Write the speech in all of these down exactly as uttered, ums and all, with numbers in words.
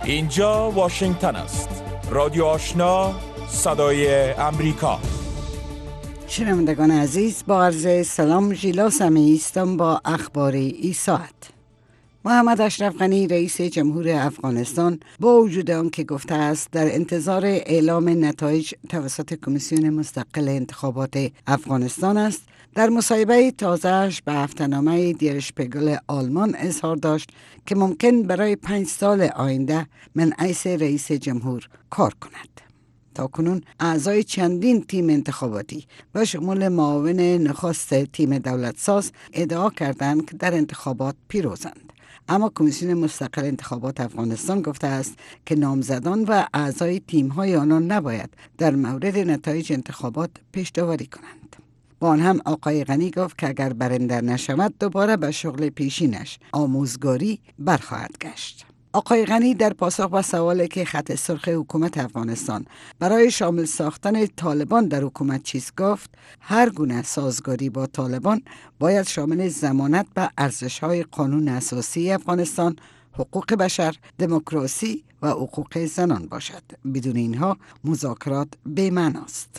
اینجا واشنگتن است. رادیو آشنا، صدای امریکا. شنوندگان عزیز، با عرض سلام ژیلا سمیعی هستم با اخبار این ساعت. محمد اشرف غنی رئیس جمهور افغانستان با وجود آنکه گفته است در انتظار اعلام نتایج توسط کمیسیون مستقل انتخابات افغانستان است، در مصاحبه تازه‌اش به هفته‌نامه در شپیگل آلمان اظهار داشت که ممکن برای پنج سال آینده من حیث رئیس جمهور کار کند. تاکنون اعضای چندین تیم انتخاباتی و شمول معاون نخست تیم دولتساز ادعا کردند که در انتخابات پیروزند. اما کمیسیون مستقل انتخابات افغانستان گفته است که نامزدان و اعضای تیم‌های آنان نباید در مورد نتایج انتخابات پیش داوری کنند. با آن هم آقای غنی گفت که اگر برنده نشود دوباره به شغل پیشینش آموزگاری برخواهد گشت. آقای غنی در پاسخ به سوالی که خط سرخ حکومت افغانستان برای شامل ساختن طالبان در حکومت چیست گفت، هر گونه سازگاری با طالبان باید شامل ضمانت به ارزش‌های قانون اساسی افغانستان، حقوق بشر، دموکراسی و حقوق زنان باشد. بدون اینها مذاکرات بی‌معناست.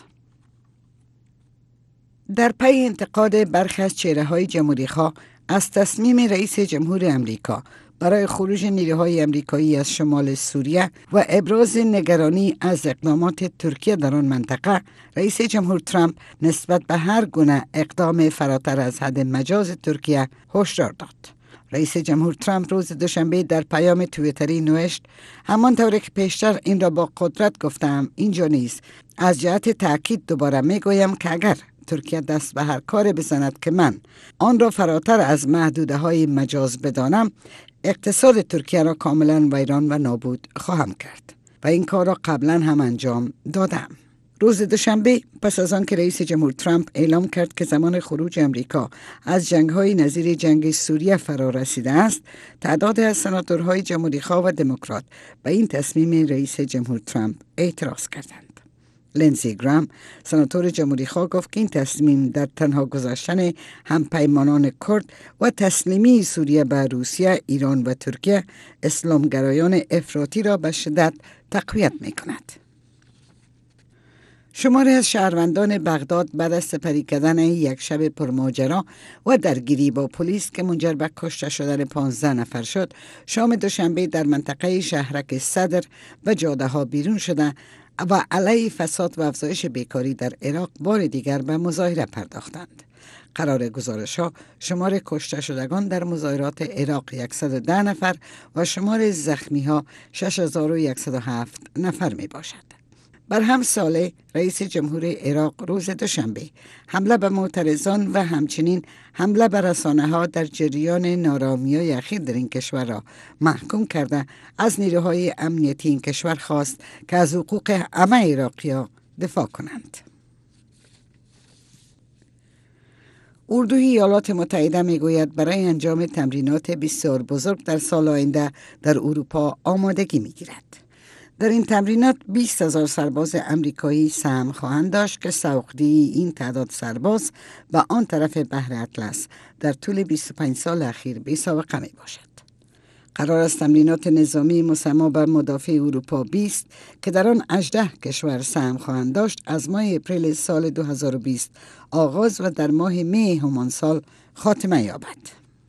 در پی انتقاد برخی از چهره‌های جمهوری‌خواه از تصمیم رئیس جمهور امریکا برای خروج نیروهای امریکایی از شمال سوریه و ابراز نگرانی از اقدامات ترکیه در آن منطقه، رئیس جمهور ترامپ نسبت به هر گونه اقدام فراتر از حد مجاز ترکیه هشدار داد. رئیس جمهور ترامپ روز دوشنبه در پیام توییتری نوشت: همانطور که پیشتر این را با قدرت گفتم، اینجا نیست. از جهت تأکید دوباره میگویم که اگر ترکیه دست به هر کار بزند که من آن را فراتر از محدوده های مجاز بدانم، اقتصاد ترکیه را کاملا ویران و نابود خواهم کرد و این کار را قبلا هم انجام دادم. روز دوشنبه پس از آن که رئیس جمهور ترامپ اعلام کرد که زمان خروج امریکا از جنگ‌های نظیر جنگ سوریه فرا رسیده است، تعداد از سناتورهای جمهوری‌خواه و دموکرات به این تصمیم رئیس جمهور ترامپ اعتراض کردند. لینزی گرام، سناتور جمهوری‌خواه، گفت که این تصمیم در تنها گذاشتن همپیمانان کرد و تسلیمی سوریه به روسیه، ایران و ترکیه اسلامگرایان افراطی را به شدت تقویت می‌کند. شماری از شهروندان بغداد بعد از سپری کردن یک شب پرماجرا و درگیری با پلیس که منجر به کشته شدن پانزده نفر شد، شام دوشنبه در منطقه شهرک صدر و جاده ها بیرون شده و علیه فساد و افزایش بیکاری در عراق بار دیگر به مظاهره پرداختند. قرار گزارش ها شمار کشته شدگان در مظاهرات عراق صد و ده نفر و شمار زخمی ها شش هزار و صد و هفت نفر می باشد. بر هم ساله رئیس جمهور عراق روز دوشنبه حمله به معترضان و همچنین حمله به رسانه ها در جریان نارامی‌های اخیر در این کشور را محکوم کرده از نیروهای امنیتی این کشور خواست که از حقوق همه عراقی‌ها دفاع کنند. اردوی ایالات متحده میگوید برای انجام تمرینات بسیار بزرگ در سال آینده در اروپا آمادگی میگیرد. در این تمرینات بیست هزار سرباز امریکایی سهم خواهند داشت که سوقدی این تعداد سرباز به آن طرف بحر اطلس در طول بیست و پنج سال اخیر بی سابقه می باشد. قرار است تمرینات نظامی مسمى به مدافع اروپا بیست که در آن هجده کشور سهم خواهند داشت از ماه اپریل سال دو هزار و بیست آغاز و در ماه می همان سال خاتمه یابد.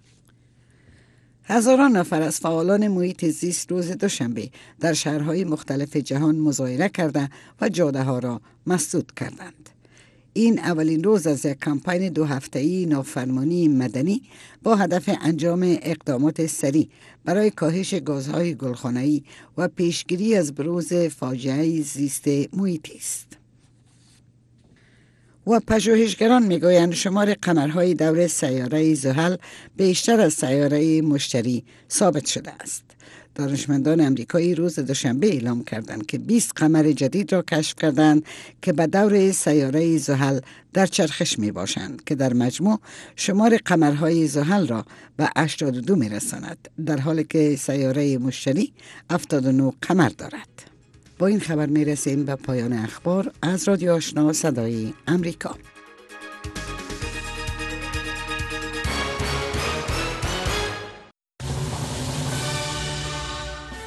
هزاران نفر از فعالان محیط زیست روز دوشنبه در شهرهای مختلف جهان مظاهره کرده و جاده ها را مسدود کردند. این اولین روز از یک کمپین دو هفته‌ای نافرمانی مدنی با هدف انجام اقدامات سریع برای کاهش گازهای گلخانه‌ای و پیشگیری از بروز فاجعه زیست محیطی است. و پژوهشگران میگویند شمار قمرهای دور سیاره زحل بیشتر از سیاره مشتری ثابت شده است. دانشمندان امریکایی روز دوشنبه اعلام کردند که بیست قمر جدید را کشف کردند که به دور سیاره زحل در چرخش می باشند که در مجموع شمار قمرهای زحل را به هشتاد و دو می رساند، در حالی که سیاره مشتری هفتاد و نه قمر دارد. با این خبر می رسیم به پایان اخبار از رادیو آشنا صدای امریکا.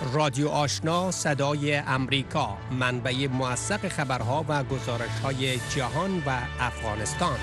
رادیو آشنا صدای امریکا، منبع موثق خبرها و گزارش‌های جهان و افغانستان.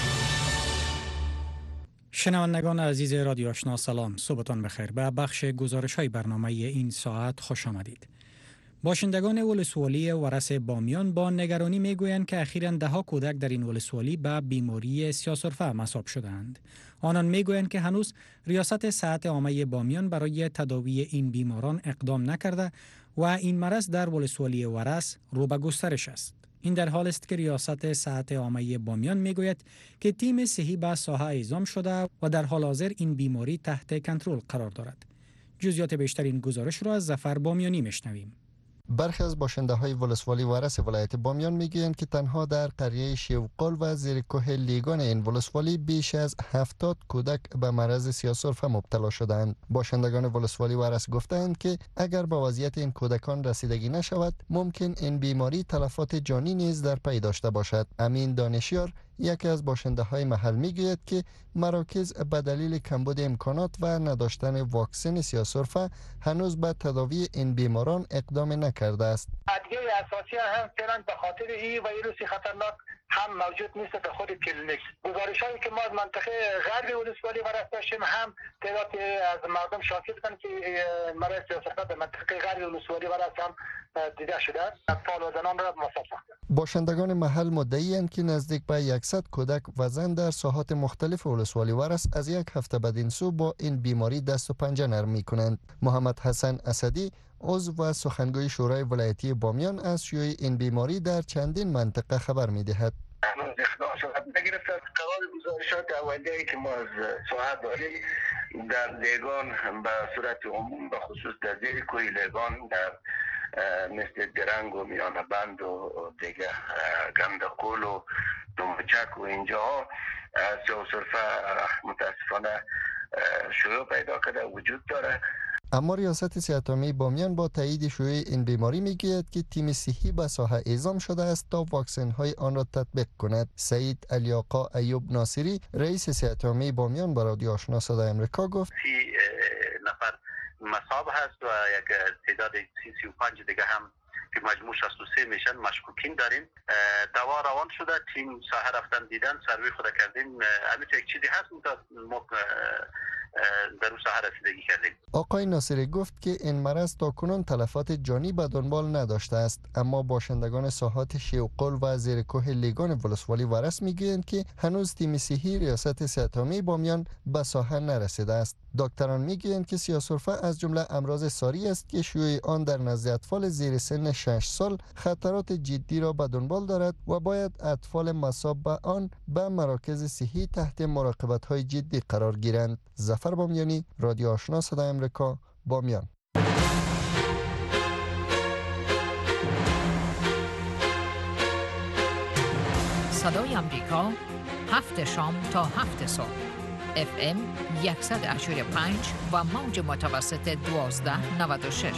شنوندگان عزیز رادیو آشنا سلام، صبحتان بخیر. به بخش گزارش‌های برنامه این ساعت خوش آمدید. باشندگان ولسوالی ورس بامیان با نگرانی میگویند که اخیراً ده‌ها کودک در این ولسوالی به بیماری سیاه‌سرفه مصاب شدند. آنان میگویند که هنوز ریاست صحت عامه بامیان برای تداوی این بیماران اقدام نکرده و این مرض در ولسوالی ورس رو به گسترش است. این در حال است که ریاست صحت عامه بامیان میگوید که تیم صحی به ساحه اعزام شده و در حال حاضر این بیماری تحت کنترل قرار دارد. جزئیات بیشتر این گزارش را از ظفر بامیانی میشنویم. برخی از باشنده های ولسوالی ورس ولایت بامیان میگویند که تنها در قریه شیوقال و زیر کوه لیگان این ولسوالی بیش از هفتاد کودک به مرض سیاه‌سرفه مبتلا شدند. باشندگان ولسوالی ورس گفتند که اگر به وضعیت این کودکان رسیدگی نشود، ممکن این بیماری تلفات جانی نیز در پی داشته باشد. امین دانشیار، یکی از باشنده های محل، میگوید که مراکز به دلیل کمبود امکانات و نداشتن واکسن سیاه‌سرفه هنوز به تداوی این بیماران اقدام نکرده است. ادویه اساسی هم فعلا به خاطر این ویروس خطرناک هم موجود نیست در خود کلینیک. گزارش‌هایی که ما از منطقه غرب ولسوالی ورس داشتیم هم تعداد از مردم شاکر هستند که مرض سیاه‌سرفه در منطقه غرب ولسوالی ورس هم دیده شده است. اطفال و زنان را مصاب ساخته. باشندگان محل مدعی‌اند که نزدیک به صد کودک و زن در ساحات مختلف ولسوالی ورس از یک هفته بدین سو با این بیماری دست و پنجه نرم می‌کنند. محمد حسن اسدی، عضو و سخنگوی شورای ولایتی بامیان، از شیوع این بیماری در چندین منطقه خبر می‌دهد. هنوز اخلاص شد نگرفت. قرار گزارشات اولیه‌ای که ما از ساحت داریم در لیگان به صورت عموم به خصوص در زیر کوه لیگان در مثل درنگ و میانه بند و دیگه گندقول و دومچک و اینجا سیاه‌سرفه متاسفانه شیوع پیدا کرده وجود داره. اما ریاست صحت عامه بامیان با تایید شیوع این بیماری میگوید که تیم صحی به ساحه اعزام شده است تا واکسن های آن را تطبیق کند. سعید علی‌آقا ایوب ناصری، رئیس صحت عامه بامیان، با رادیو آشنا صدای امریکا گفت سی نفر مصاب هست و یک تعداد سی سی و پنج دیگه هم که مجموع شصت و سه میشن مشکوکین داریم. دوا روان شده، تیم ساحه رفتن دیدن، سروی خود کردیم. همین یک چیزی هست ما در اون ساحه رسیدگی کردیم. آقای ناصری گفت که این مرض تاکنون تلفات جانی به دنبال نداشته است، اما باشندگان ساحات شیوقل و زیر کوه لیگان ولسوالی ورس میگویند که هنوز تیم صحی ریاست صحت عامه بامیان به ساحه نرسیده است. دکتران میگویند که سیاه‌سرفه از جمله امراض ساری است که شیوع آن در نزد اطفال زیر سن شش سال خطرات جدی را به دنبال دارد و باید اطفال مصاب به آن به مراکز صحی تحت مراقبت های جدی قرار گیرند. ظفر بامیانی، رادیو آشنا صدای امریکا، بامیان. صدای امریکا، هفت شام تا هفت صبح، اف ام صد و هشتاد و پنج و موج متوسط دوازده نود و شش.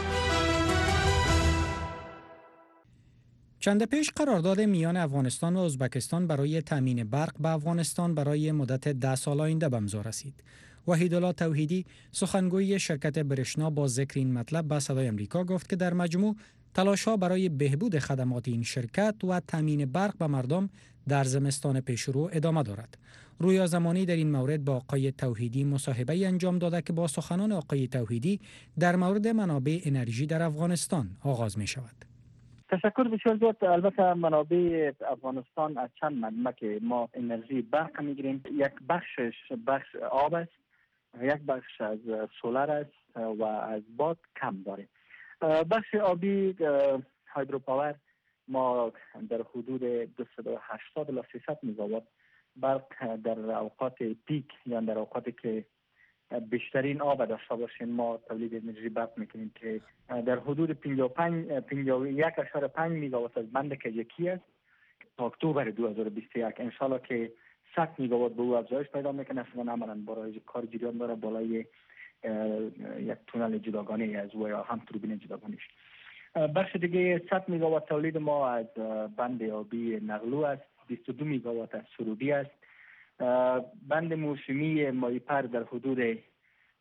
چند پیش قرارداد میان افغانستان و ازبکستان برای تامین برق به افغانستان برای مدت ده سال آینده به امضا رسید. وحیدالله توحیدی، سخنگوی شرکت برشنا، با ذکر این مطلب به صدای امریکا گفت که در مجموع تلاش‌ها برای بهبود خدمات این شرکت و تامین برق به مردم در زمستان پیشرو ادامه دارد. رویا زمانی در این مورد با آقای توحیدی مصاحبه انجام داده که با سخنان آقای توحیدی در مورد منابع انرژی در افغانستان آغاز می شود. تشکر بسیار زیاد. البته منابع افغانستان از چند منبع که ما انرژی برق میگیریم، یک بخشش بخش آب است، یک بخش از سولر است و از باد کم داریم. بخش آبی هایدروپاور ما در حدود دویست و هشتاد الی سیصد مگاوات برق در اوقات پیک یا در اوقاتی که بیشترین آب داشته باشیم ما تولید انرژی برق میکنیم که در حدود پنجاه و پنج پنجاه و یک اشاره پنج میگاوات از بند که یکی است تا اکتبر دو هزار و بیست و یک ان شاء الله که صد میگاوات به او افزایش پیدا میکنه. اصلا عملاً برای کار جریان داره بالای یک تونل جداگانه از و یا هم توربین جداگانه‌اش. بخش دیگه صد میگاوات تولید ما از بند آبی نقلو است، بیست و دو میگاوات از سروبی است. بند موسمی مایپر در حدود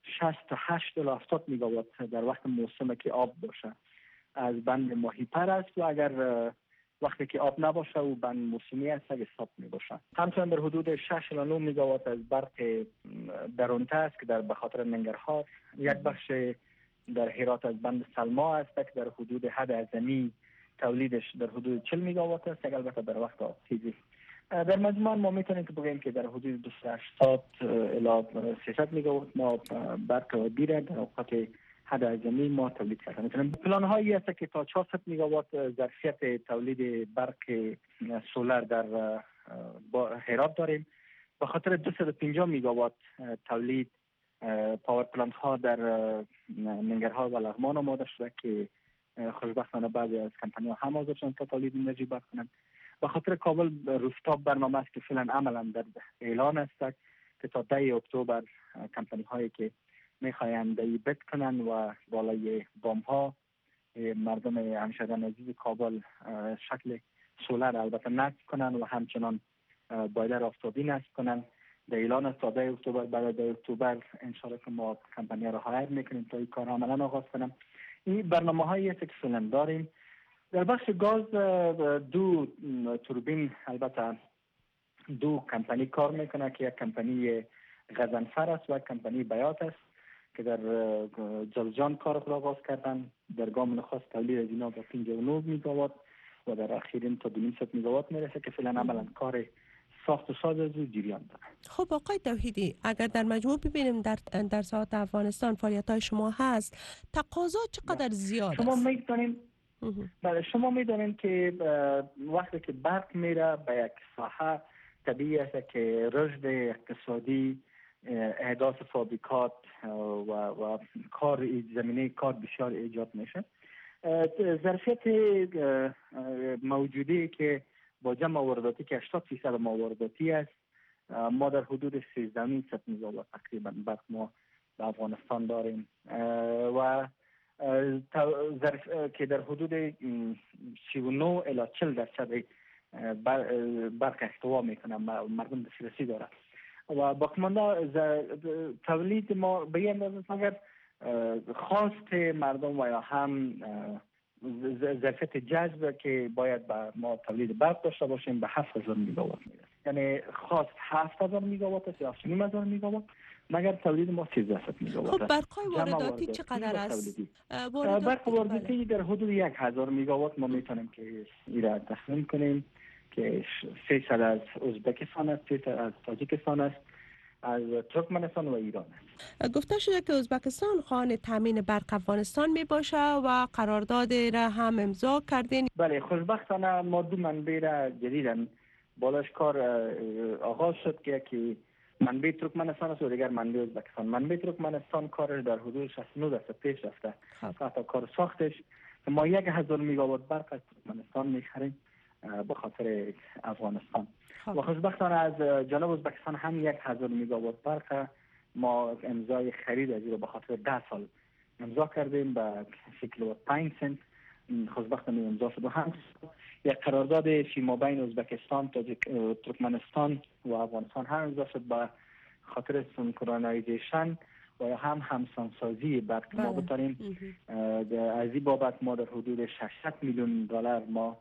شصت تا هشت الی هفتاد میگاوات در وقت موسم که آب باشه از بند ماهی پر است و اگر وقتی که آب نباشه و بند موسمی است اگه استاپ میباشه. همچنین در حدود شش الی نه میگاوات از برق درونته است که در بخاطر ننگرهار. یک بخش در هرات از بند سلما است که در حدود حد اعظمی تولیدش در حدود چهل میگاوات است، البته در وقت آبتیزی. در مجموع ما میتونیم که بگیم که در حدود دویست و هشتاد الی سیصد میگاوات ما برق عادی را در اوقات حد اعظمی ما تولید کردن میتونیم. پلان هایی است که تا چهارصد میگاوات ظرفیت تولید برق سولر در هرات داریم. به خاطر دویست و پنجاه میگاوات تولید پاور پلانت ها در ننگرهار و لغمان آماده شده که خوشبختانه بعضی از کمپانی ها هم حاضر شدند تا تولید انرژی برق کنند. به خاطر کابل روفتاپ برنامه است که فعلا عملا در اعلان است که تا ده اکتبر کمپانی هایی که میخواهند بیت کنند و بالای بام ها مردم همشهریان عزیز کابل شکل سولر البته نصب کنند و همچنان بایلر آفتابی نصب کنند. در اعلان است تا ده اکتبر. بعد ده اکتبر ان شاء الله که ما کمپانی را هایر میکنیم تا این کار عملا آغاز کنیم. این برنامه هایی است که فعلا داریم. در بخش گاز دو توربین البته دو کمپانی کار میکنه که یک کمپانی غضنفر است و یک کمپانی بیات است که در جلجان کار خود آغاز کردن. در گام نخست تولید از اینا با پنجاه و نه میگاوات و در اخیرین تا دویست میگاوات میرسه که فعلا عملا کار ساخت و ساز از او جریان داره. خب آقای توحیدی، اگر در مجموع ببینیم در در ساحت افغانستان فعالیت‌های شما هست، تقاضا چقدر زیاد شما است؟ می‌دونید بله شما می‌دونید که وقتی که برق میره به یک ساحه طبیعی است که رشد اقتصادی، احداث فابریکات و و کار زمینه کار بسیار ایجاد میشه. ظرفیت موجودی که با جمع وارداتی که هشتاد درصد وارداتی است، ما در حدود سیزده میلیون میگاوات تقریبا برق ما در افغانستان داریم و ظرف که در حدود سی و نه الی چهل درصد برق احتوا میکنه، مردم دسترسی داره و باقیمانده تولید ما به این اندازه مگر خواست مردم و یا هم ظرفیت جذب که باید با ما تولید برق داشته باشیم به هفت هزار میگاوات میرسه. یعنی خواست هفت هزار میگاوات است یا هفت و نیم هزار میگاوات، مگر تولید ما سیزده میگاوات است. خب برقای وارداتی چقدر است؟ برق وارداتی در حدود یک هزار میگاوات ما میتونیم که این را تخمین کنیم که سیصد از ازبکستان است، سیصد از تاجیکستان است، از ترکمنستان و ایران است. گفته شده که ازبکستان خواهان تامین برق افغانستان می باشه و قرارداد را هم امضا کردین. بله، خوشبختانه ما دو منبع را جدیداً بالاش کار آغاز شد که یکی منبع ترکمنستان است و دیگر منبع ازبکستان. منبع ترکمنستان کارش در حدود شصت و نه درصد پیش رفته. حتی کار ساختش ما یک هزار میگاوات برق از ترکمنستان میخریم به خاطر افغانستان. و خوشبختانه از جانب ازبکستان هم یک هزار میگاوات برق ما امضای خرید از این به خاطر ده سال امضا کردیم به سه کیلووات پنج سنت. خوشبختانه امضا شد و هم یک قرارداد فیما بین ازبکستان، ترکمنستان و افغانستان هم امضا شد به خاطر سینکرونایزیشن و هم همسانسازی برق ما بتاریم. از این بابت ما در حدود ششصد میلیون دلار ما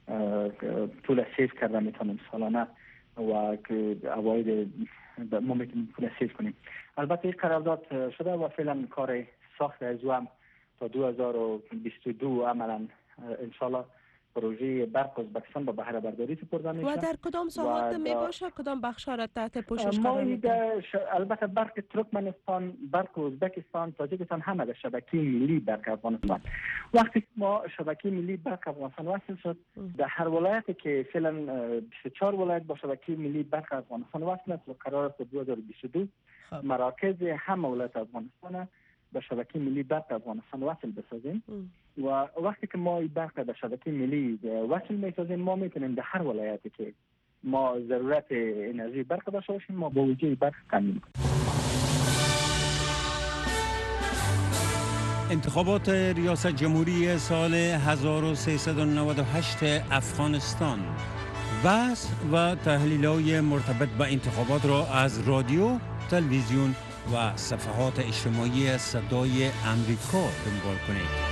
پول سیف کرده میتونیم سالانه و اواید ما میتونیم پول سیف کنیم. البته این قرارداد شده و فعلا کار ساخت از او هم تا دو هزار و بیست و دو عملا انشالله پروژه برق ازبکستان با بهره برداری سپرده میشه. و در کدام ساحات می باشه؟ کدام بخش‌ها را تحت پوشش قرار میده؟ البته برق ترکمنستان، برق ازبکستان، تاجیکستان همه در شبکه ملی برق افغانستان. وقتی ما شبکه ملی برق افغانستان وصل شد، در هر ولایتی که فعلا بیست و چهار ولایت با شبکه ملی برق افغانستان وصل است و قرار است دو هزار و بیست و دو مراکز همه ولایت افغانستان به شبکه ملی برق افغانستان وصل بسازیم. و وقتی که ما این برق به شبکه ملی وصل میسازیم، ما میتونیم در هر ولایتی که ما ضرورت انرژی برق داشته باشیم ما با وجود برق تامین کنیم. انتخابات ریاست جمهوری سال هزار و سیصد و نود و هشت افغانستان، بحث و تحلیل‌های مرتبط با انتخابات را از رادیو، تلویزیون و صفحات اجتماعی صدای امریکا دنبال کنید.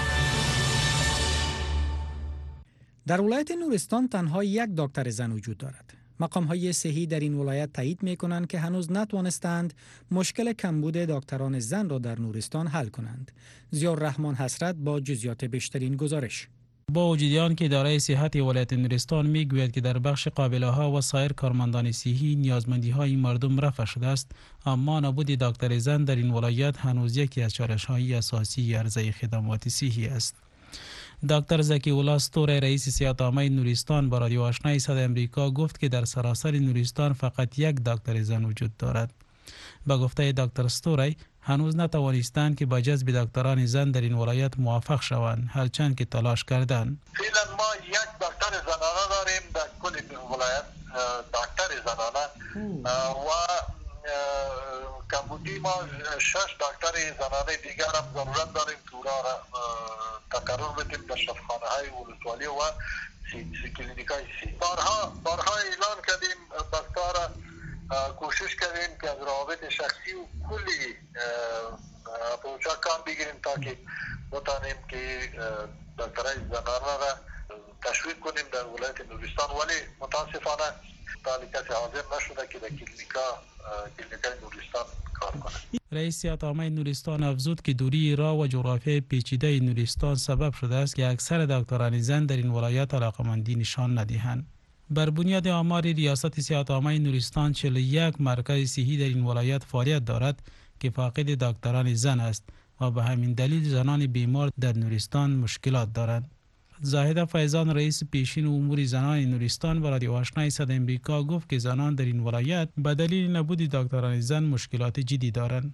در ولایت نورستان تنها یک دکتر زن وجود دارد. مقام‌های صحی در این ولایت تایید می‌کنند که هنوز نتوانستند مشکل کمبود دکتران زن را در نورستان حل کنند. ضیاءالرحمن حسرت با جزئیات بیشترین گزارش. با وجود آن که اداره صحت ولایت نورستان میگوید که در بخش قابله‌ها و سایر کارمندان صحی نیازمندی‌های مردم رفع شده است، اما نبود دکتر زن در این ولایت هنوز یکی از چالش‌های اساسی عرضه خدمات صحی است. دکتر زکی الله استوره رئیس صحت‌عامه نورستان با رادیو آشنا صدای امریکا گفت که در سراسر نورستان فقط یک دکتر زن وجود دارد. با گفته دکتر استوره هنوز نتوانستند که با جذب دکتران زن در این ولایت موفق شوند، هرچند که تلاش کردند. فعلا ما یک دکتر زنانه داریم در کل ولایت، دکتر زنانه و کمبودی ما شش دکتر زنانه دیگر هم ضرورت داریم که اونا را تقرر بدیم در شفاخانه های ولسوالی و کلینیک های سی. بارها بارها اعلان کردیم، دکتر کوشش کردیم که از روابط شخصی و کلی پروژه کام بگیریم تا که بتانیم که دکترهای زنانه را تشویق کنیم در ولایت نورستان، ولی متاسفانه تا کسی حاضر نشده که در کلینیکا کلینیکای نورستان کار کنه. رئیس صحت‌عامه نورستان افزود که دوری راه و جغرافیای پیچیده نورستان سبب شده است که اکثر دکتران زن در این ولایت علاقمندی نشان ندهند. بر بنیاد آمار ریاست صحت‌عامه نورستان چهل و یک مرکز صحی در این ولایت فعالیت دارد که فاقد دکتران زن است و به همین دلیل زنان بیمار در نورستان مشکلات دارند. زاهده فیضان رئیس پیشین امور زنان نورستان و رادیو آشنا صدای امریکا گفت که زنان در این ولایت به دلیل نبود دکتران زن مشکلات جدی دارند.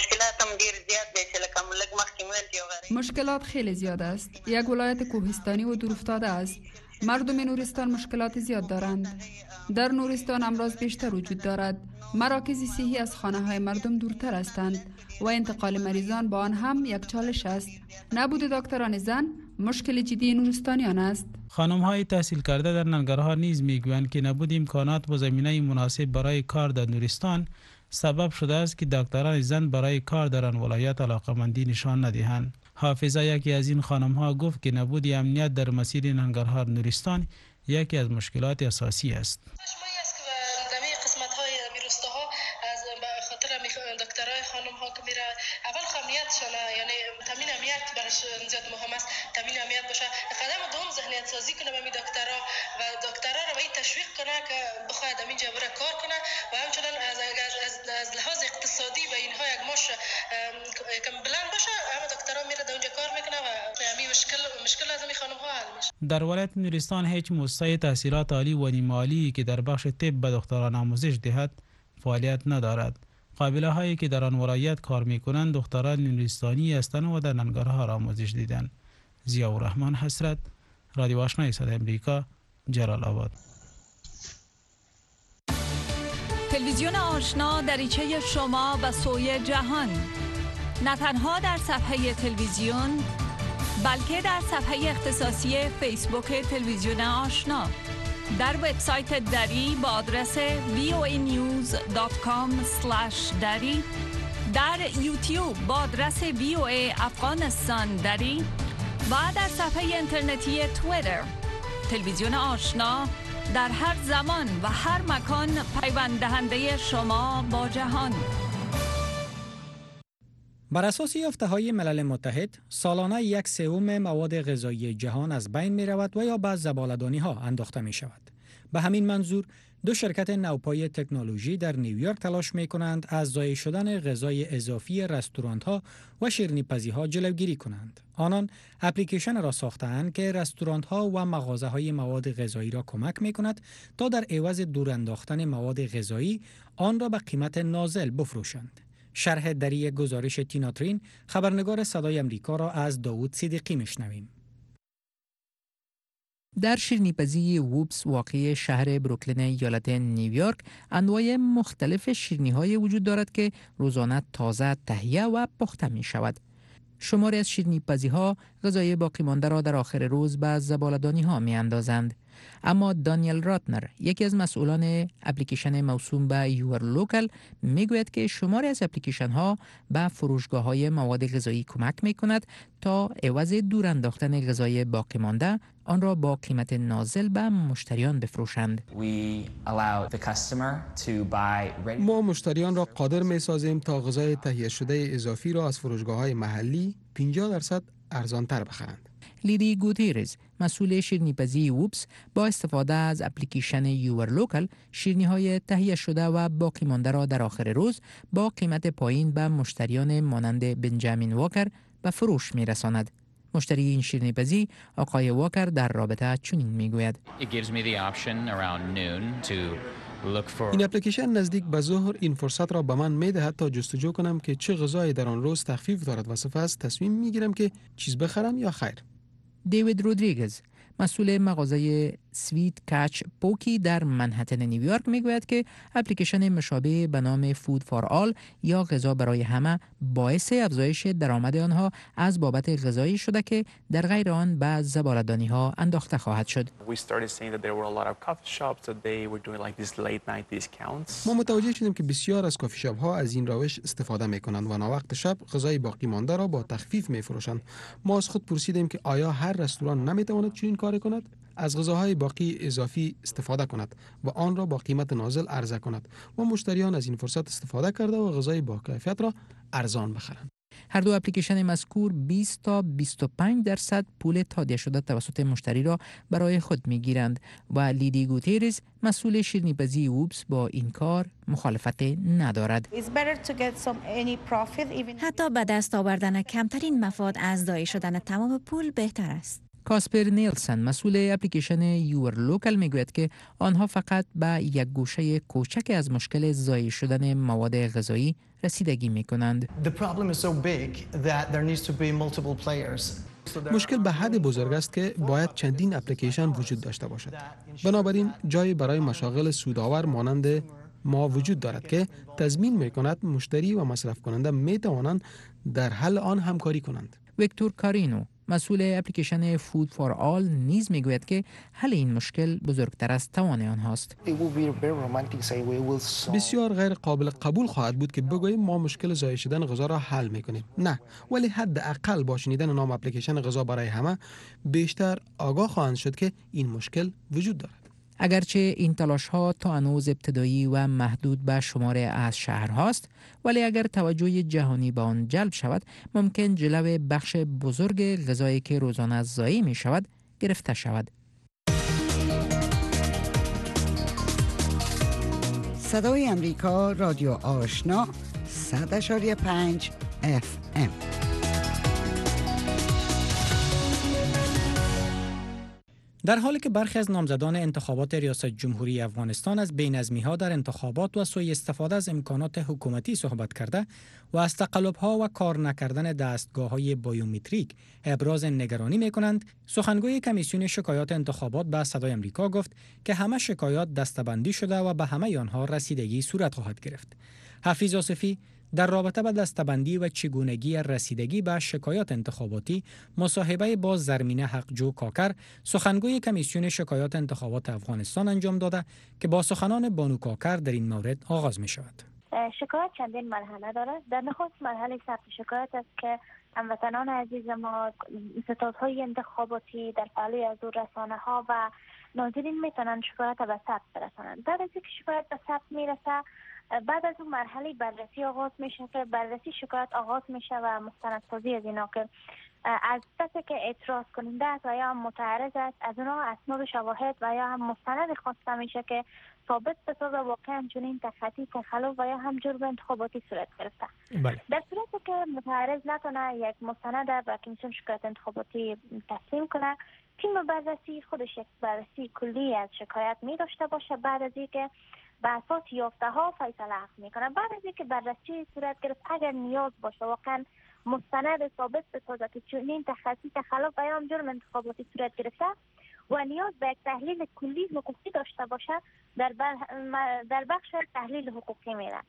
مشکلات خیلی زیاد است. یک ولایت کوهستانی و دورافتاده است. مردم نورستان مشکلات زیاد دارند. در نورستان امراض بیشتر وجود دارد. مراکز صحی از خانه های مردم دورتر هستند و انتقال مریضان با آن هم یک چالش است. نبود دکتران زن مشکل جدی نورستانیان است. خانم های تحصیل کرده در ننگرهار نیز میگویند که نبود امکانات و زمینه مناسب برای کار در نورستان سبب شده است که دکتران زن برای کار در آن ولایت علاقمندی نشان ندهند. حافظه یکی از این خانم ها گفت که نبود امنیت در مسیر ننگرهار نورستان یکی از مشکلات اساسی است. زیاد مهم است تامین امنیت باشه. قدم دوم ذهنیت سازی کنه به دکترها و دکترها رو به تشویق کنه که بخواد همین جبره کار کنه و همچنین از از از لحاظ اقتصادی و اینها یک ماش کم بلند باشه. همه دکترها میره اونجا کار میکنه و همین مشکل مشکل از همین خانم ها حل میشه. در ولایت نورستان هیچ مؤسسه تحصیلات عالی و نیمه‌عالی که در بخش طب به دکتران آموزش دهد فعالیت ندارد. قابله هایی که در آن ولایت کار میکنند دختران نورستانی هستند و در ننگرهار آموزش دیدند. ضیاءالرحمن حسرت، رادیو آشنا صدای امریکا، جلال آباد. تلویزیون آشنا دریچه شما به سوی جهان، نه تنها در صفحه تلویزیون بلکه در صفحه اختصاصی فیسبوک تلویزیون آشنا، در وبسایت دری با آدرس وی او ای نیوز دات کام اسلش دری، در یوتیوب با آدرس وی او ای افغانستان دری و در صفحه اینترنتی توییتر. تلویزیون آشنا در هر زمان و هر مکان پیوند دهنده شما با جهان. بر اساس یافته‌های ملل متحد، سالانه یک سوم مواد غذایی جهان از بین می رود و یا به زباله‌دانی‌ها انداخته می شود. به همین منظور، دو شرکت نوپای تکنولوژی در نیویورک تلاش می کنند از ضایع شدن غذای اضافی رستوران‌ها و شیرینی‌پزی‌ها جلوگیری کنند. آنان اپلیکیشن را ساخته‌اند که رستوران‌ها و مغازه‌های مواد غذایی را کمک می کند تا در عوض دور انداختن مواد غذایی آن را به قیمت نازل بفروشند. شرح دری گزارش تیناترین، خبرنگار صدای امریکا را از داوود صدیقی میشنویم. در شیرینی‌پزی ووبس واقع شهر بروکلین ایالت نیویورک انواع مختلف شیرینی‌های وجود دارد که روزانه تازه تهیه و پخته می شود. شماری از شیرینی‌پزی‌ها غذای باقی مانده را در آخر روز به زباله‌دانی‌ها می اندازند. اما دانیل راتنر، یکی از مسئولان اپلیکیشن موسوم به یور لوکال، میگوید که شماری از اپلیکیشن ها به فروشگاه های مواد غذایی کمک می کند تا عوض دور انداختن غذای باقی مانده آن را با قیمت نازل به مشتریان بفروشند. ما مشتریان را قادر می سازیم تا غذای تهیه شده اضافی را از فروشگاه های محلی پنجاه درصد ارزان تر بخرند. لیدی گوتیرز، مسئول شیرینی‌پزی ووبس، با استفاده از اپلیکیشن یور لوکال شیرینی‌های تهیه شده و باقی مانده را در آخر روز با قیمت پایین به مشتریان مانند بنجامین واکر به فروش می‌رساند. مشتری این شیرینی‌پزی آقای واکر در رابطه چنین میگوید: این اپلیکیشن نزدیک به ظهر این فرصت را به من میدهد تا جستجو کنم که چه غذایی در آن روز تخفیف دارد و سپس تصمیم میگیرم که چیز بخرم یا خیر. دیوید رودریگز، مسئول مغازه سویت کچ پوکی در منهتن نیویورک میگوید که اپلیکیشن مشابه به نام فود فار آل یا غذا برای همه باعث افزایش درآمد آنها از بابت غذایی شده که در غیر آن به زباله‌دانی ها انداخته خواهد شد. ما متوجه شدیم که بسیار از کافی شاپ ها از این روش استفاده می کنند و ناوقت شب غذای باقی مانده را با تخفیف می فروشند. ما از خود پرسیدیم که آیا هر رستوران نمی تواند چنین کاری کند؟ از غذاهای باقی اضافی استفاده کند و آن را با قیمت نازل عرضه کند و مشتریان از این فرصت استفاده کرده و غذای با کیفیت را ارزان بخرند. هر دو اپلیکیشن مذکور بیست تا بیست و پنج درصد پول تادیه شده توسط مشتری را برای خود میگیرند و لیدی گوتیرز، مسئول شیرینی‌پزی ووبس، با این کار مخالفت ندارد. حتی به دست آوردن کمترین مفاد از ضایع شدن تمام پول بهتر است. کاسپر نیلسن، مسئول اپلیکیشن یور لوکال، میگوید که آنها فقط به یک گوشه کوچک از مشکل ضایع شدن مواد غذایی رسیدگی میکنند. مشکل به حد بزرگ است که باید چندین اپلیکیشن وجود داشته باشد. بنابراین جایی برای مشاغل سودآور مانند ما وجود دارد که تضمین میکند مشتری و مصرف کننده میتوانند در حل آن همکاری کنند. ویکتور کارینو، مسئول اپلیکیشن فود فار آل، نیز میگوید که حل این مشکل بزرگتر از توان آنهاست. بسیار غیر قابل قبول خواهد بود که بگوییم ما مشکل ضایع شدن غذا را حل میکنیم. نه، ولی حداقل با شنیدن نام اپلیکیشن غذا برای همه بیشتر آگاه خواهند شد که این مشکل وجود دارد. اگرچه این تلاش ها تا هنوز ابتدایی و محدود به شمار از شهرهاست، ولی اگر توجه جهانی به آن جلب شود، ممکن جلو بخش بزرگ غذایی که روزانه ضایع می شود گرفته شود. صدای امریکا، رادیو آشنا، صد و پنج اف ام. در حالی که برخی از نامزدان انتخابات ریاست جمهوری افغانستان از بی‌نظمی‌ها در انتخابات و سوء استفاده از امکانات حکومتی صحبت کرده و از تقلب‌ها و کار نکردن دستگاه‌های بایومتریک ابراز نگرانی می‌کنند، سخنگوی کمیسیون شکایات انتخابات به صدای آمریکا گفت که همه شکایات دسته‌بندی شده و به همه آنها رسیدگی صورت خواهد گرفت. حفیظ آصفی در رابطه با دسته‌بندی و چگونگی رسیدگی به شکایات انتخاباتی مصاحبه با زرمینه حقجو کاکر، سخنگوی کمیسیون شکایات انتخابات افغانستان انجام داده که با سخنان بانو کاکر در این مورد آغاز می شود. شکایت چندین مرحله دارد. در نخست مرحله ثبت شکایت است که هموطنان عزیز ما، ستادهای انتخاباتی در فعالیت از دور رسانه ها و ناظرین میتونن شکایت به ثبت برسانند. بعد از اینکه شکایت به ثبت میرسه، بعد از اون مرحله بررسی آغاز میشه که بررسی شکایت آغاز میشه و مستندسازی از اینا که از کسی که اعتراض کننده است و یا هم متعرض است، از اونها اسناد شواهد و یا هم مستند خواسته میشه که ثابت بسازه واقعا چنین تخطی تخلف و یا هم جرم انتخاباتی صورت گرفته. بله. در صورتی که متعرض نتونه یک مستند به کمیسیون شکایت انتخاباتی تسلیم کنه، تیم بررسی خودش یک بررسی کلی از شکایت می داشته باشه. بعد از اینکه به اساس یافته ها فیصله حق میکنه، بعد از اینکه بررسی صورت گرفت، اگر نیاز باشه واقعا مستند ثابت بسازه که چنین تخطی تخلف و یا هم جرم انتخاباتی صورت گرفته و نیاز به یک تحلیل کلی حقوقی داشته باشه، در در بخش تحلیل حقوقی میره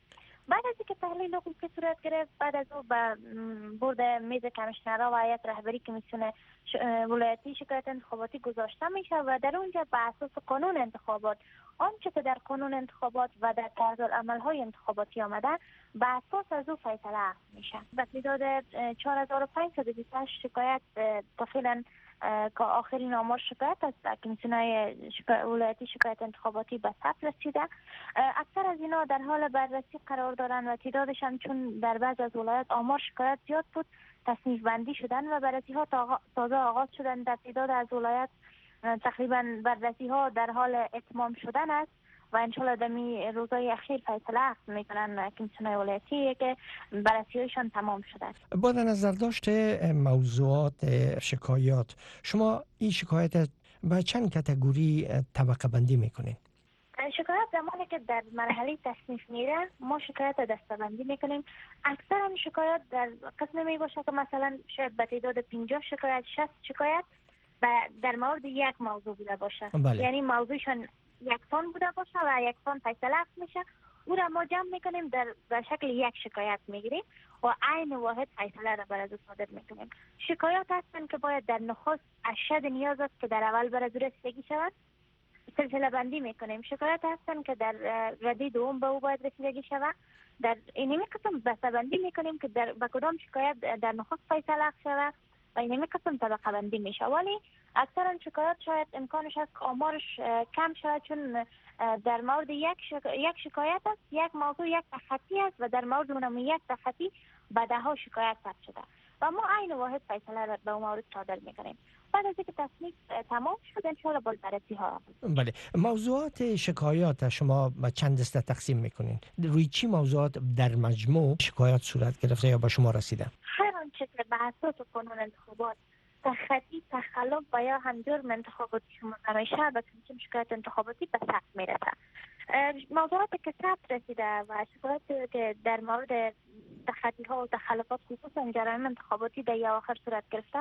بعد از اینکه تحلیل حقوقی صورت گرفت، بعد از او به بورد میز کمیشنرها و هیئت رهبری کمیسیون ولایتی شکایت انتخاباتی گذاشته میشه و در اونجا به اساس قانون انتخابات آنچه که در قانون انتخابات و در طرزالعمل‌های انتخاباتی آمده به اساس از او فیصله میشه. به تعداد چهار هزار و پانصد و بیست و هشت شکایت تا فعلا که آخرین آمار شکایت است در کمیسیون‌های ولایتی شکایت انتخاباتی به ثبت رسیده. اکثر از اینا در حال بررسی قرار دارن و تعدادشان چون در بعض از ولایات آمار شکایت زیاد بود تصنیف بندی شدن و بررسی ها تازه آغاز شدن. در تعداد از ولایات تقریبا بررسی ها در حال اتمام شدن است و انشالله در می روزهای اخیر فیصله اخذ میکنن کمیسیون ولایتی که بررسی هایشان تمام شده. با در نظر داشته موضوعات شکایات، شما این شکایت به چند کاتگوری طبقه بندی میکنین؟ شکایت زمانی که در مرحله تصنیف میره ما شکایت دسته بندی میکنیم. اکثر شکایت در قسم می باشه که مثلا شاید به تعداد پنجاه شکایت شصت شکایت در مورد یک موضوع بوده باشه. بله. یعنی موضوعشان یکسان بوده باشه و یکسان فیصله میشه، او را ما جمع میکنیم در به شکل یک شکایت میگیریم و عین واحد فیصله را بر از صادر میکنیم. شکایات هستن که باید در نخست اشد نیاز است که در اول بر از رسیدگی شود سلسله بندی میکنیم. شکایات هستن که در رده دوم به او باید رسیدگی شود. در اینمی قسم بسته بندی میکنیم که در به کدام شکایت در نخست فیصله شود و اینمی قسم طبقه بندی میشه. ولی اکثرا شکایات شاید امکانش هست که آمارش کم شود چون در مورد یک شک... یک شکایت است، یک موضوع یک تخطی است و در مورد اونم یک تخطی به ده ها شکایت ثبت شده و ما عین واحد فیصله را به اون مورد صادر میکنیم. بعد از اینکه تصنیف تمام شد انشاءالله باز بررسی ها. بله. موضوعات شکایات شما به چند دسته تقسیم میکنین؟ روی چی موضوعات در مجموع شکایات صورت گرفته یا به شما رسیده؟ هر آنچه که به اساس قانون انتخابات تخطی، تخلف و یا هم جرم انتخاباتی شما همیشه به کمیسیون شکایت انتخاباتی به ثبت میرسه. موضوعاتی که ثبت رسیده و شکایاتی که در مورد تخطی ها و تخلفات خصوصا جرایم انتخاباتی در یا آخر صورت گرفته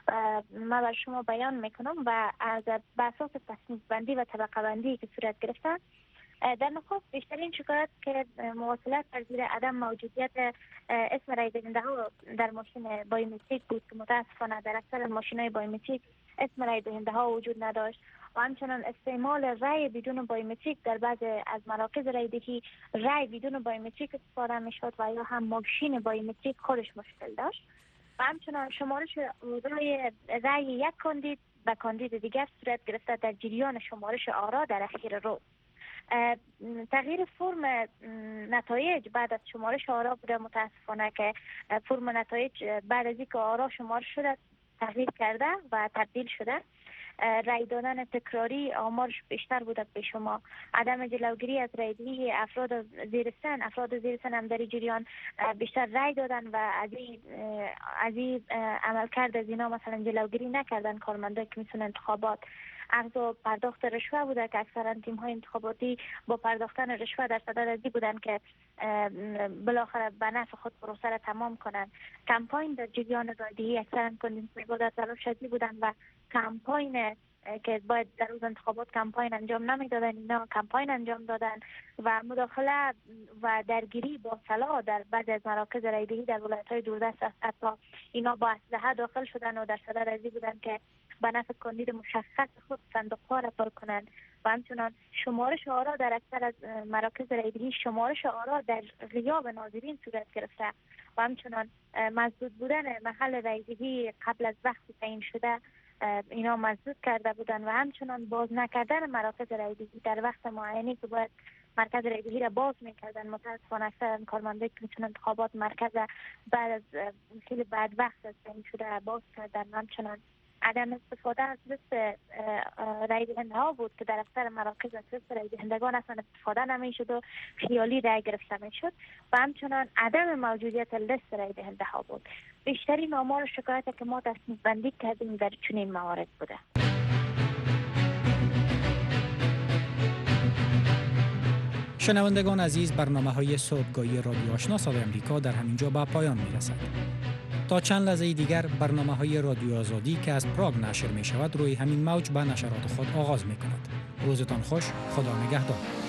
ما بر شما بیان میکنم و از به اساس تصنیف بندی و طبقه بندی که صورت گرفته در نخست بیشترین شکایت که مواصلات در زیر عدم موجودیت اسم رای دهنده ها در ماشین بایومتریک بود که متاسفانه در اکثر ماشین های بایومتریک اسم رای دهنده ها وجود نداشت و همچنان استعمال رای بدون بایومتریک در بعض از مراکز رای دهی رای بدون بایومتریک استفاده می شد و یا هم ماشین بایومتریک خودش مشکل داشت و همچنان شمارش رای رای یک کاندید به کاندید دیگر صورت گرفته در جریان شمارش آرا در اخیر روز. تغییر فرم نتایج بعد از شمارش آرا بوده متاسفانه که فرم نتایج بعد از اینکه آرا شمارش شده تغییر کرده و تبدیل شده. رای دادن تکراری آمارش بیشتر بوده به شما. عدم جلوگیری از رایدهی افراد زیر سن افراد زیر سن هم در جریان بیشتر رای دادن و از این از این عملکرد از اینا مثلا جلوگیری نکردن کارمندان کمیسیون انتخابات. اخذ و پرداخت رشوه بوده که اکثرا تیم های انتخاباتی با پرداختن رشوه در صدد از این بودن که بالاخره به نفع خود پروسه را تمام کنند. کمپاین در جریان رایدهی اکثرا کاندیدای در تلاش شدی بودن و کمپاین که باید در روز انتخابات کمپاین انجام نمیدادن اینا کمپاین انجام دادن و مداخله و درگیری با سلاح در بعضی از مراکز رایدهی در ولایت‌های دوردست است. حتی اینا با اسلحه داخل شدن و در صدد از این بودن که به نفع کاندید مشخص خود صندوق‌ها را پر کنند و همچنان شمارش آرا در اکثر از مراکز رایدهی شمارش آرا در غیاب ناظرین صورت گرفته و همچنان مسدود بودن محل رایدهی قبل از وقت تعیین شده اینا مسدود کرده بودن و همچنان باز نکردن مراکز رایدهی در وقت معینی که باید مرکز رایدهی را باز میکردن. متاسفانه اکثر کارمندان کمیسیون انتخابات مرکز بعد از خیلی بعد وقت از تعیین شده باز کردن و همچنان عدم استفاده از لیست رای دهنده ها بود که در اکثر مراکز از لیست رای دهندگان اصلا استفاده نمی شد و خیالی رای گرفته می شد و همچنان عدم موجودیت لیست رای دهنده ها بود. بیشترین آمار شکایت که ما تصنیف بندی کردیم در چنین موارد بوده. شنوندگان عزیز، برنامه های صبحگاهی رادیو آشنا صدای امریکا در همینجا به پایان می رسد. تا چند لحظه دیگر برنامه های رادیو آزادی که از پراگ نشر می شود روی همین موج به نشرات خود آغاز می کند. روزتان خوش، خدا نگهدار.